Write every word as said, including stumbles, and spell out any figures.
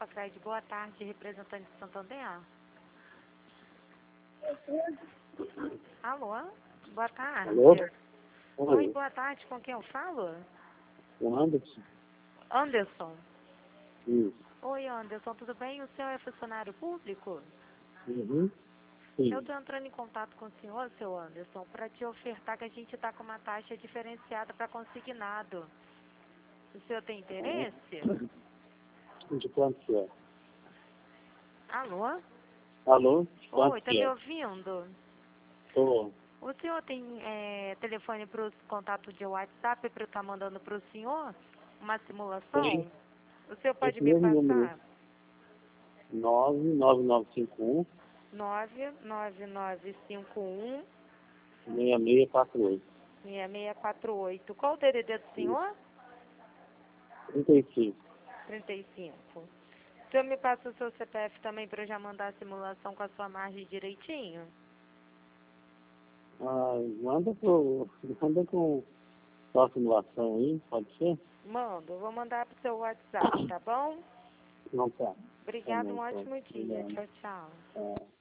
Facred, boa tarde, representante de Santander. Alô? Boa tarde. Alô? Oi, Oi, boa tarde, com quem eu falo? o Anderson? Anderson. Isso. Oi, Anderson, tudo bem? O senhor é funcionário público? Uhum. Eu Sim. estou entrando em contato com o senhor, seu Anderson, para te ofertar que a gente está com uma taxa diferenciada para consignado. O senhor tem interesse? De quanto que é? Alô? Alô? De quanto Oi, tá que me é? ouvindo? Tô. O senhor tem é, telefone para o contato de WhatsApp para eu estar mandando para o senhor uma simulação? Tem O senhor pode esse me mesmo número. passar? nove nove nove cinco um, nove nove nove cinco um, seis seis quatro oito. seis seis quatro oito. Qual o D D D do senhor? trinta e cinco. trinta e cinco. O senhor me passa o seu C P F também para eu já mandar a simulação com a sua margem direitinho? Ah, manda pro. Manda com sua simulação aí, pode ser? Mando, vou mandar pro seu WhatsApp, tá bom? Não tá. Tá Obrigado, bom, um então. ótimo dia. Obrigado. Tchau, tchau. Ah.